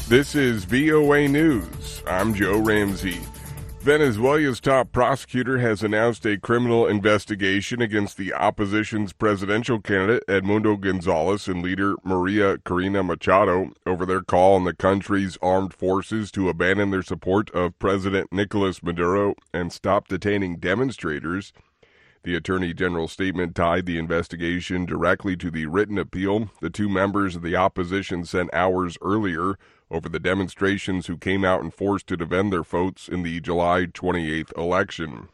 This is VOA News. I'm Joe Ramsey. Venezuela's top prosecutor has announced a criminal investigation against the opposition's presidential candidate Edmundo Gonzalez and leader Maria Corina Machado over their call on the country's armed forces to abandon their support of President Nicolas Maduro and stop detaining demonstrators. The Attorney General's statement tied the investigation directly to the written appeal the two members of the opposition sent hours earlier over the demonstrations who came out and forced to defend their votes in the July 28th election.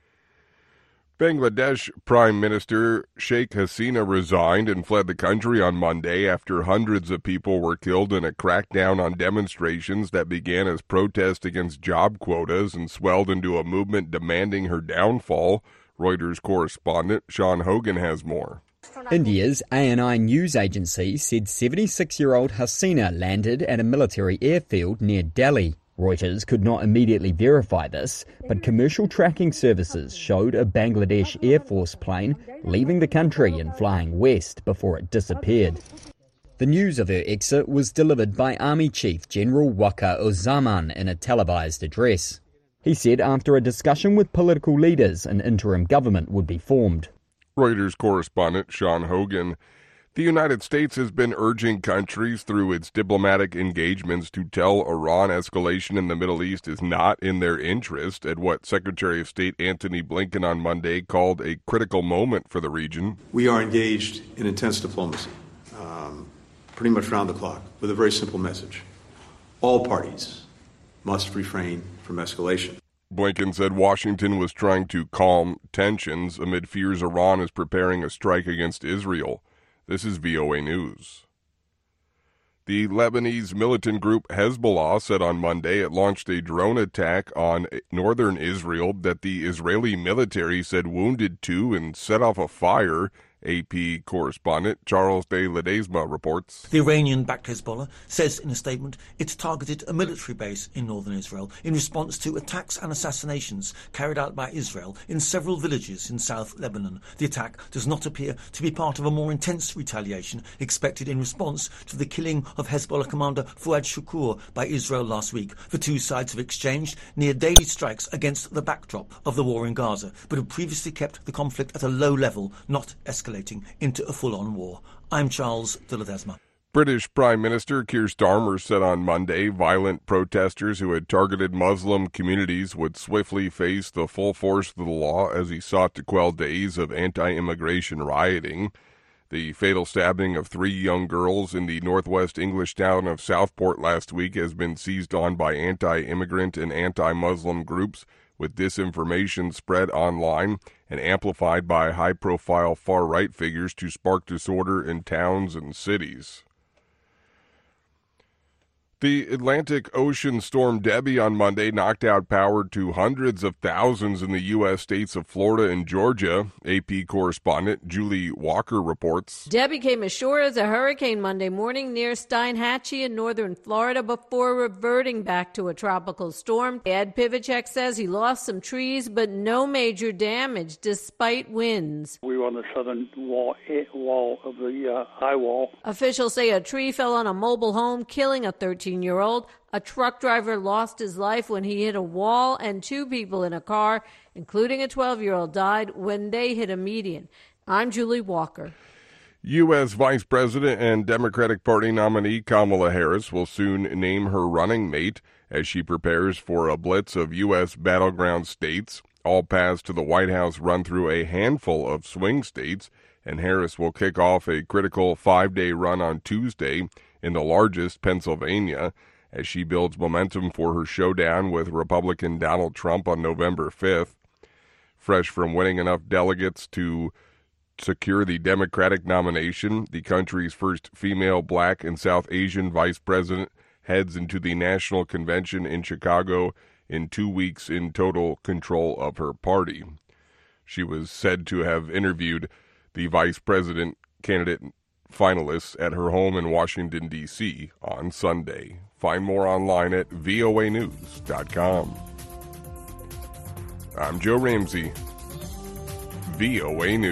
Bangladesh Prime Minister Sheikh Hasina resigned and fled the country on Monday after hundreds of people were killed in a crackdown on demonstrations that began as protests against job quotas and swelled into a movement demanding her downfall. Reuters correspondent Sean Hogan has more. India's ANI news agency said 76-year-old Hasina landed at a military airfield near Delhi. Reuters could not immediately verify this, but commercial tracking services showed a Bangladesh Air Force plane leaving the country and flying west before it disappeared. The news of her exit was delivered by Army Chief General Waqar Uzzaman in a televised address. He said after a discussion with political leaders, an interim government would be formed. Reuters correspondent Sean Hogan. The United States has been urging countries through its diplomatic engagements to tell Iran escalation in the Middle East is not in their interest at what Secretary of State Antony Blinken on Monday called a critical moment for the region. We are engaged in intense diplomacy, pretty much round the clock, with a very simple message. All parties must refrain from escalation. Blinken said Washington was trying to calm tensions amid fears Iran is preparing a strike against Israel. This is VOA News. The Lebanese militant group Hezbollah said on Monday it launched a drone attack on northern Israel that the Israeli military said wounded two and set off a fire. AP correspondent Charles de Ledesma reports. The Iranian-backed Hezbollah says in a statement it targeted a military base in northern Israel in response to attacks and assassinations carried out by Israel in several villages in South Lebanon. The attack does not appear to be part of a more intense retaliation expected in response to the killing of Hezbollah commander Fuad Shukur by Israel last week. The two sides have exchanged near daily strikes against the backdrop of the war in Gaza, but have previously kept the conflict at a low level, not escalating into a full-on war. I'm Charles de Ledesma. British Prime Minister Keir Starmer said on Monday violent protesters who had targeted Muslim communities would swiftly face the full force of the law as he sought to quell days of anti-immigration rioting. The fatal stabbing of three young girls in the northwest English town of Southport last week has been seized on by anti-immigrant and anti-Muslim groups, with disinformation spread online and amplified by high-profile far-right figures to spark disorder in towns and cities. The Atlantic Ocean storm Debbie on Monday knocked out power to hundreds of thousands in the U.S. states of Florida and Georgia. AP correspondent Julie Walker reports. Debbie came ashore as a hurricane Monday morning near Steinhatchee in northern Florida before reverting back to a tropical storm. Ed Pivacek says he lost some trees, but no major damage despite winds. We were on the southern wall of the high wall. Officials say a tree fell on a mobile home, killing a 13-year-old. A truck driver lost his life when he hit a wall, and two people in a car, including a 12-year-old, died when they hit a median. I'm Julie Walker. U.S. Vice President and Democratic Party nominee Kamala Harris will soon name her running mate as she prepares for a blitz of U.S. battleground states. All paths to the White House run through a handful of swing states, and Harris will kick off a critical 5-day run on Tuesday in the largest, Pennsylvania, as she builds momentum for her showdown with Republican Donald Trump on November 5th. Fresh from winning enough delegates to secure the Democratic nomination, the country's first female Black and South Asian vice president heads into the national convention in Chicago in 2 weeks in total control of her party. She was said to have interviewed the vice president candidate finalists at her home in Washington, D.C. on Sunday. Find more online at voanews.com. I'm Joe Ramsey, VOA News.